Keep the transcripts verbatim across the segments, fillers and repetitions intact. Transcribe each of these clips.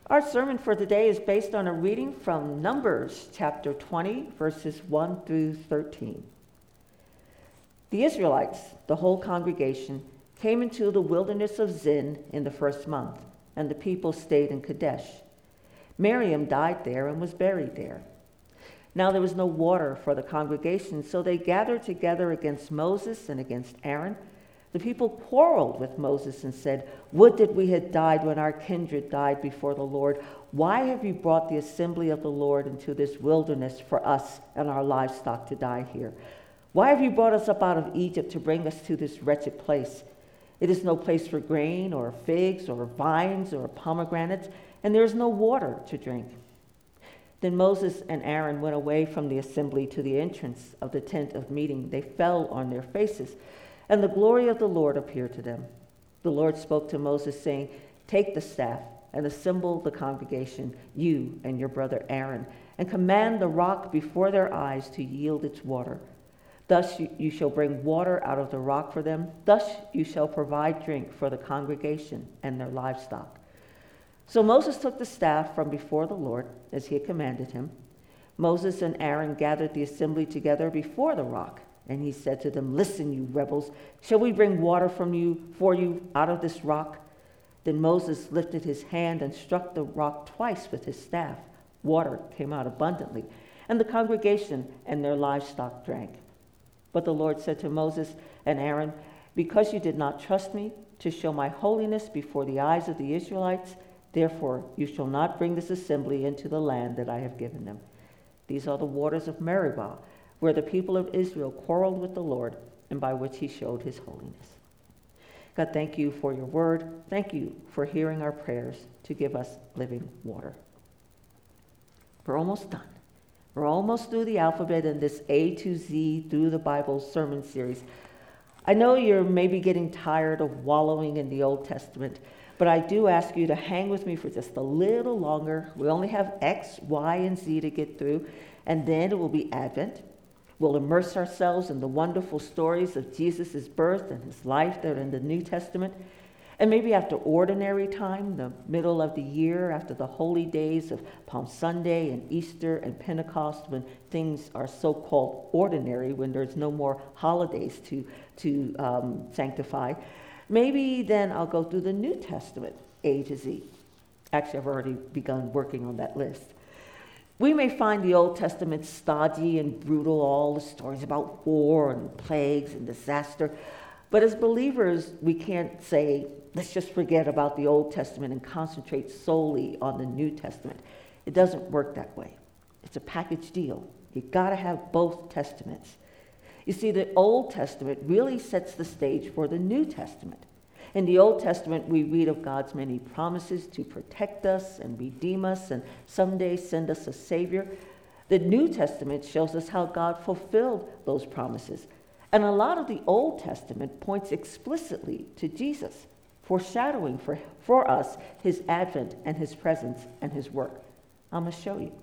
Our sermon for today is based on a reading from Numbers chapter twenty, verses one through thirteen. The Israelites, the whole congregation, came into the wilderness of Zin in the first month, and the people stayed in Kadesh. Miriam died there and was buried there. Now there was no water for the congregation, so they gathered together against Moses and against Aaron. The people quarreled with Moses and said, "Would that we had died when our kindred died before the Lord. Why have you brought the assembly of the Lord into this wilderness for us and our livestock to die here? Why have you brought us up out of Egypt to bring us to this wretched place? It is no place for grain or figs or vines or pomegranates, and there is no water to drink." Then Moses and Aaron went away from the assembly to the entrance of the tent of meeting. They fell on their faces, and the glory of the Lord appeared to them. The Lord spoke to Moses, saying, "Take the staff and assemble the congregation, you and your brother Aaron, and command the rock before their eyes to yield its water. Thus you, you shall bring water out of the rock for them. Thus you shall provide drink for the congregation and their livestock." So Moses took the staff from before the Lord, as he had commanded him. Moses and Aaron gathered the assembly together before the rock, and he said to them, "Listen, you rebels, shall we bring water from you for you out of this rock?" Then Moses lifted his hand and struck the rock twice with his staff. Water came out abundantly, and the congregation and their livestock drank. But the Lord said to Moses and Aaron, "Because you did not trust me to show my holiness before the eyes of the Israelites, therefore you shall not bring this assembly into the land that I have given them." These are the waters of Meribah, where the people of Israel quarreled with the Lord, and by which he showed his holiness. God, thank you for your word. Thank you for hearing our prayers to give us living water. We're almost done. We're almost through the alphabet in this A to Z through the Bible sermon series. I know you're maybe getting tired of wallowing in the Old Testament, but I do ask you to hang with me for just a little longer. We only have X, Y, and Z to get through, and then it will be Advent. We'll immerse ourselves in the wonderful stories of Jesus' birth and his life that are in the New Testament. And maybe after ordinary time, the middle of the year, after the holy days of Palm Sunday and Easter and Pentecost, when things are so-called ordinary, when there's no more holidays to, to um, sanctify, maybe then I'll go through the New Testament, A to Z. Actually, I've already begun working on that list. We may find the Old Testament stodgy and brutal, all the stories about war and plagues and disaster. But as believers, we can't say, let's just forget about the Old Testament and concentrate solely on the New Testament. It doesn't work that way. It's a package deal. You've got to have both testaments. You see, the Old Testament really sets the stage for the New Testament. In the Old Testament, we read of God's many promises to protect us and redeem us and someday send us a Savior. The New Testament shows us how God fulfilled those promises. And a lot of the Old Testament points explicitly to Jesus, foreshadowing for, for us his advent and his presence and his work. I'm going to show you.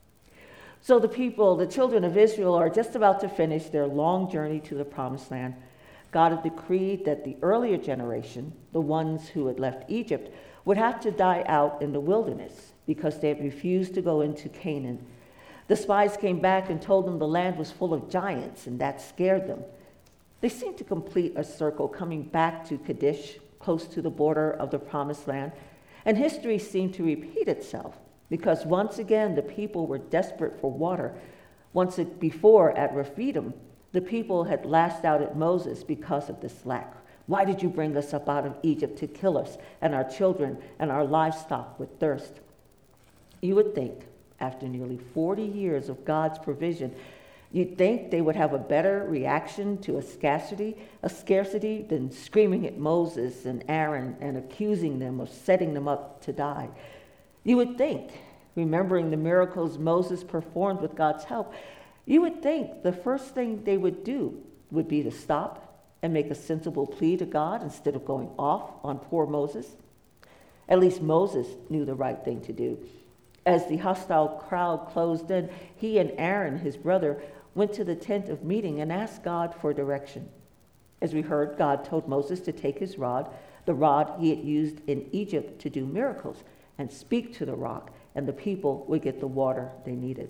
So the people, the children of Israel, are just about to finish their long journey to the Promised Land. God had decreed that the earlier generation, the ones who had left Egypt, would have to die out in the wilderness because they had refused to go into Canaan. The spies came back and told them the land was full of giants, and that scared them. They seemed to complete a circle coming back to Kadesh, close to the border of the Promised Land, and history seemed to repeat itself because once again the people were desperate for water. Once before at Rephidim, the people had lashed out at Moses because of this lack. "Why did you bring us up out of Egypt to kill us and our children and our livestock with thirst?" You would think, after nearly forty years of God's provision, you'd think they would have a better reaction to a scarcity, a scarcity than screaming at Moses and Aaron and accusing them of setting them up to die. You would think, remembering the miracles Moses performed with God's help, you would think the first thing they would do would be to stop and make a sensible plea to God instead of going off on poor Moses. At least Moses knew the right thing to do. As the hostile crowd closed in, he and Aaron, his brother, went to the tent of meeting and asked God for direction. As we heard, God told Moses to take his rod, the rod he had used in Egypt to do miracles, and speak to the rock, and the people would get the water they needed.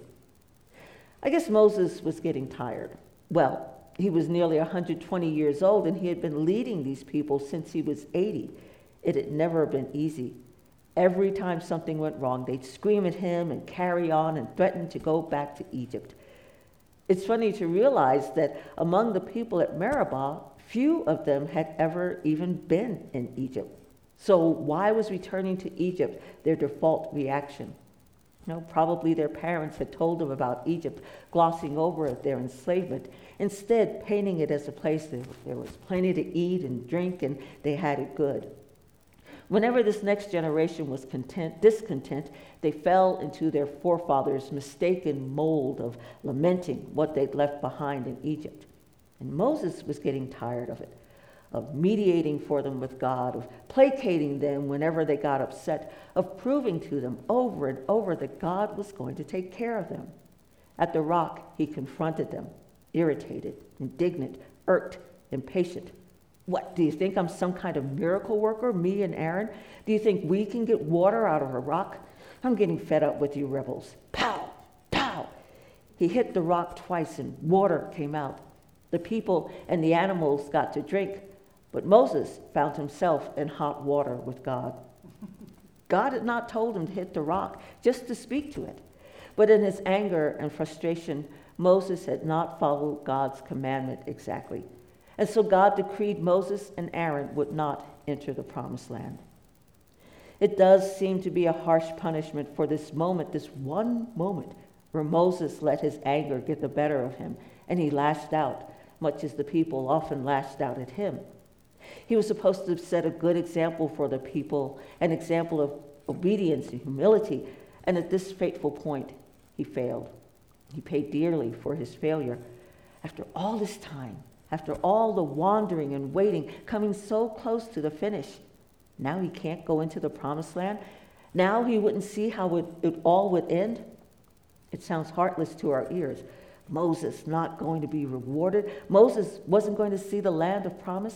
I guess Moses was getting tired. Well, he was nearly one hundred twenty years old, and he had been leading these people since he was eighty. It had never been easy. Every time something went wrong, they'd scream at him and carry on and threaten to go back to Egypt. It's funny to realize that among the people at Meribah, few of them had ever even been in Egypt. So why was returning to Egypt their default reaction? You know, probably their parents had told them about Egypt, glossing over their enslavement, instead painting it as a place that there was plenty to eat and drink and they had it good. Whenever this next generation was content, discontent, they fell into their forefathers' mistaken mold of lamenting what they'd left behind in Egypt. And Moses was getting tired of it, of mediating for them with God, of placating them whenever they got upset, of proving to them over and over that God was going to take care of them. At the rock, he confronted them, irritated, indignant, irked, impatient. What, do you think I'm some kind of miracle worker, me and Aaron? Do you think we can get water out of a rock? I'm getting fed up with you rebels. Pow! Pow! He hit the rock twice and water came out. The people and the animals got to drink, but Moses found himself in hot water with God. God had not told him to hit the rock, just to speak to it. But in his anger and frustration, Moses had not followed God's commandment exactly. And so God decreed Moses and Aaron would not enter the promised land. It does seem to be a harsh punishment for this moment, this one moment, where Moses let his anger get the better of him, and he lashed out, much as the people often lashed out at him. He was supposed to have set a good example for the people, an example of obedience and humility, and at this fateful point, he failed. He paid dearly for his failure. After all this time, after all the wandering and waiting, coming so close to the finish, now he can't go into the promised land? Now he wouldn't see how it, it all would end? It sounds heartless to our ears. Moses not going to be rewarded? Moses wasn't going to see the land of promise?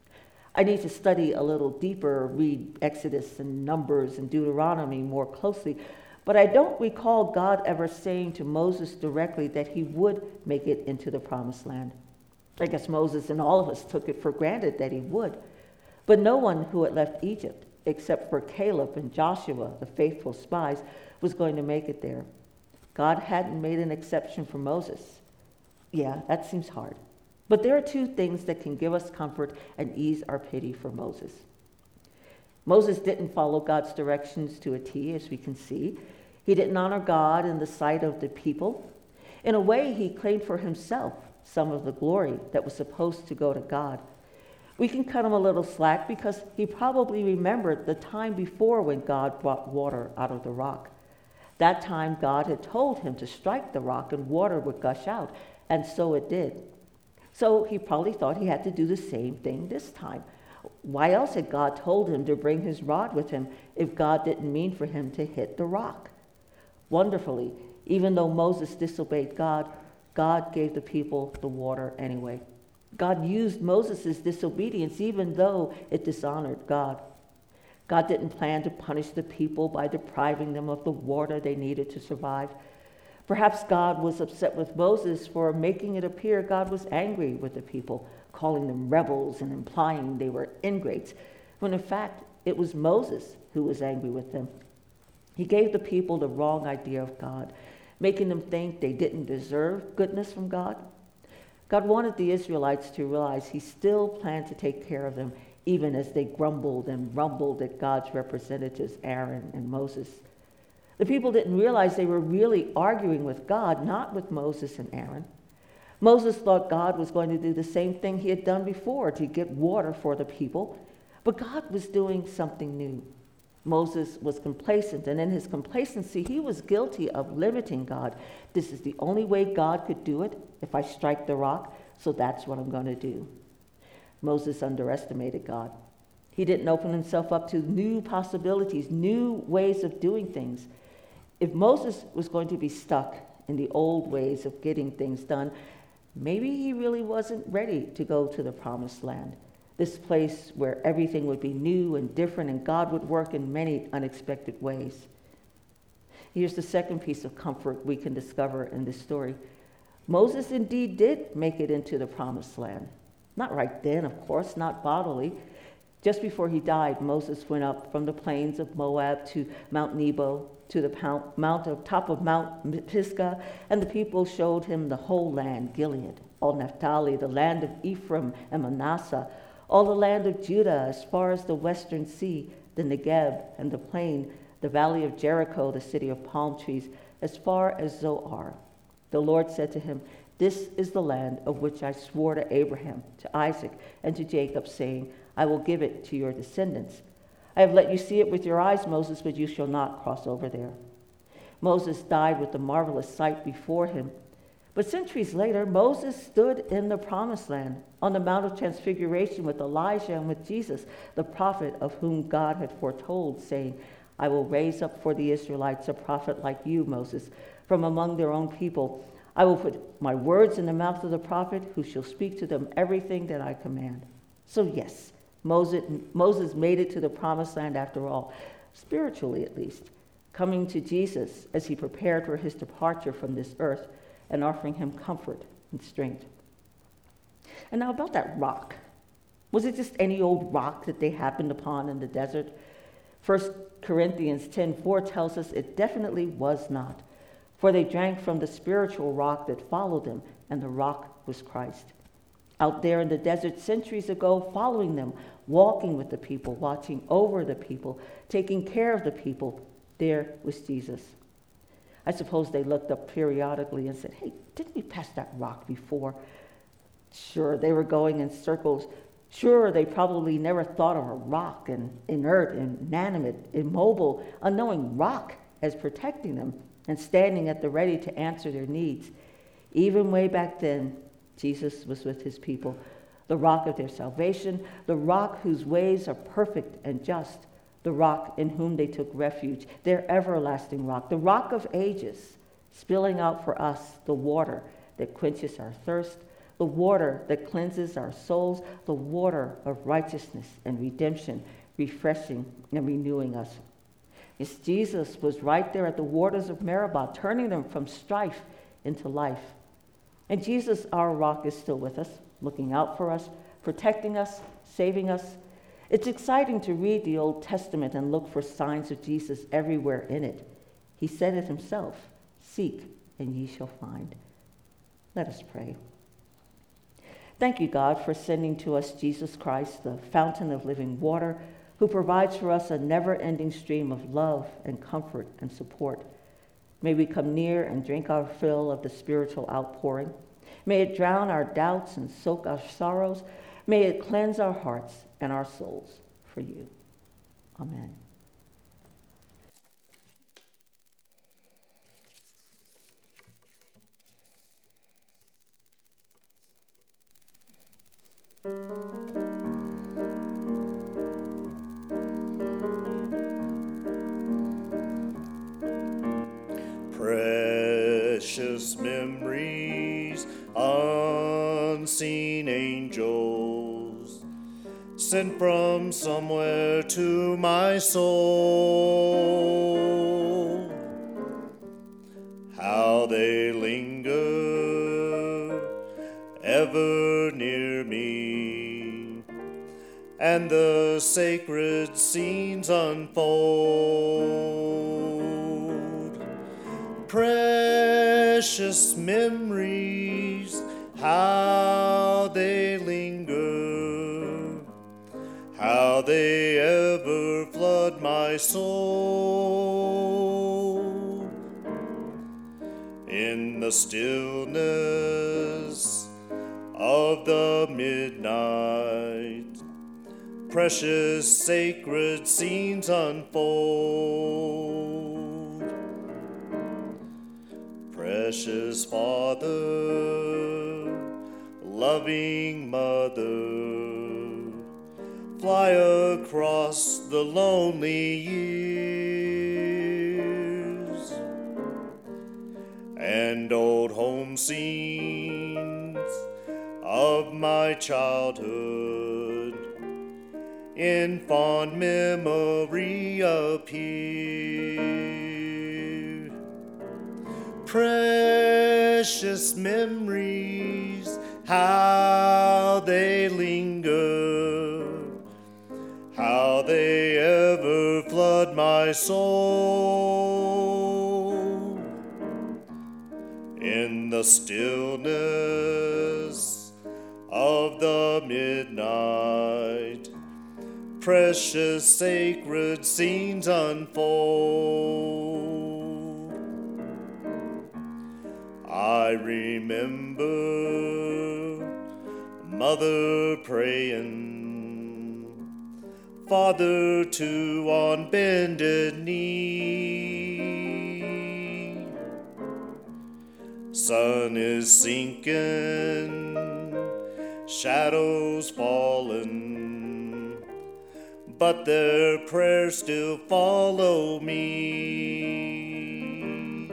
I need to study a little deeper, read Exodus and Numbers and Deuteronomy more closely, but I don't recall God ever saying to Moses directly that he would make it into the promised land. I guess Moses and all of us took it for granted that he would. But no one who had left Egypt, except for Caleb and Joshua, the faithful spies, was going to make it there. God hadn't made an exception for Moses. Yeah, that seems hard. But there are two things that can give us comfort and ease our pity for Moses. Moses didn't follow God's directions to a T, as we can see. He didn't honor God in the sight of the people. In a way, he claimed for himself some of the glory that was supposed to go to God. We can cut him a little slack because he probably remembered the time before when God brought water out of the rock. That time God had told him to strike the rock and water would gush out, and so it did. So he probably thought he had to do the same thing this time. Why else had God told him to bring his rod with him if God didn't mean for him to hit the rock? Wonderfully, even though Moses disobeyed God, God gave the people the water anyway. God used Moses' disobedience even though it dishonored God. God didn't plan to punish the people by depriving them of the water they needed to survive. Perhaps God was upset with Moses for making it appear God was angry with the people, calling them rebels and implying they were ingrates, when in fact it was Moses who was angry with them. He gave the people the wrong idea of God, making them think they didn't deserve goodness from God. God wanted the Israelites to realize he still planned to take care of them, even as they grumbled and rumbled at God's representatives, Aaron and Moses. The people didn't realize they were really arguing with God, not with Moses and Aaron. Moses thought God was going to do the same thing he had done before, to get water for the people, but God was doing something new. Moses was complacent, and in his complacency, he was guilty of limiting God. This is the only way God could do it, if I strike the rock, so that's what I'm going to do. Moses underestimated God. He didn't open himself up to new possibilities, new ways of doing things. If Moses was going to be stuck in the old ways of getting things done, maybe he really wasn't ready to go to the promised land. this place where everything would be new and different and God would work in many unexpected ways. Here's the second piece of comfort we can discover in this story. Moses indeed did make it into the promised land. Not right then, of course, not bodily. Just before he died, Moses went up from the plains of Moab to Mount Nebo, to the mount of top of Mount Pisgah, and the people showed him the whole land, Gilead, all Naphtali, the land of Ephraim and Manasseh, all the land of Judah as far as the western sea, the Negeb and the plain, the valley of Jericho, the city of palm trees, as far as Zoar. The Lord said to him, "This is the land of which I swore to Abraham, to Isaac, and to Jacob, saying, I will give it to your descendants. I have let you see it with your eyes, Moses, but you shall not cross over there." Moses died with the marvelous sight before him. But centuries later, Moses stood in the promised land on the Mount of Transfiguration with Elijah and with Jesus, the prophet of whom God had foretold, saying, "I will raise up for the Israelites a prophet like you, Moses, from among their own people. I will put my words in the mouth of the prophet, who shall speak to them everything that I command." So yes, Moses, Moses made it to the promised land after all, spiritually at least, coming to Jesus as he prepared for his departure from this earth and offering him comfort and strength. And now about that rock. Was it just any old rock that they happened upon in the desert? First Corinthians ten four tells us it definitely was not. For they drank from the spiritual rock that followed them, and the rock was Christ. Out there in the desert centuries ago, following them, walking with the people, watching over the people, taking care of the people, there was Jesus. I suppose they looked up periodically and said, "Hey, didn't we pass that rock before?" Sure, they were going in circles. Sure, they probably never thought of a rock, an inert, inanimate, immobile, unknowing rock as protecting them and standing at the ready to answer their needs. Even way back then, Jesus was with his people, the rock of their salvation, the rock whose ways are perfect and just, the rock in whom they took refuge, their everlasting rock, the rock of ages, spilling out for us the water that quenches our thirst, the water that cleanses our souls, the water of righteousness and redemption, refreshing and renewing us. Yes, Jesus was right there at the waters of Meribah, turning them from strife into life. And Jesus, our rock, is still with us, looking out for us, protecting us, saving us. It's exciting to read the Old Testament and look for signs of Jesus everywhere in it. He said it himself, "Seek, and ye shall find." Let us pray. Thank you, God, for sending to us Jesus Christ, the fountain of living water, who provides for us a never-ending stream of love and comfort and support. May we come near and drink our fill of the spiritual outpouring. May it drown our doubts and soak our sorrows. May it cleanse our hearts and our souls for you. Amen. Precious memories, unseen angels, sent from somewhere to my soul. How they linger ever near me, and the sacred scenes unfold. Precious memories, how they linger, how they ever flood my soul. In the stillness of the midnight, precious sacred scenes unfold. Precious Father, loving Mother, fly across the lonely years, and old home scenes of my childhood in fond memory appear. Precious memories, how they linger, how they ever flood my soul. In the stillness of the midnight, precious sacred scenes unfold. I remember Mother praying, Father too on bended knee. Sun is sinking, shadows falling, but their prayers still follow me.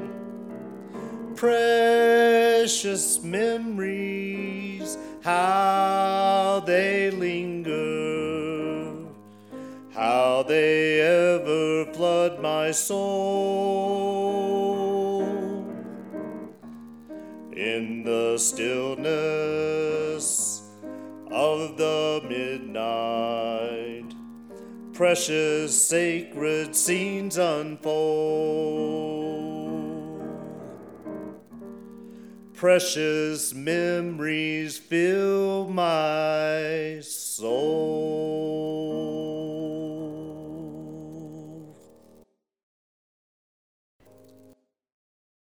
Precious memories, how they linger, how they ever flood my soul. In the stillness of the midnight, precious sacred scenes unfold. Precious memories fill my soul.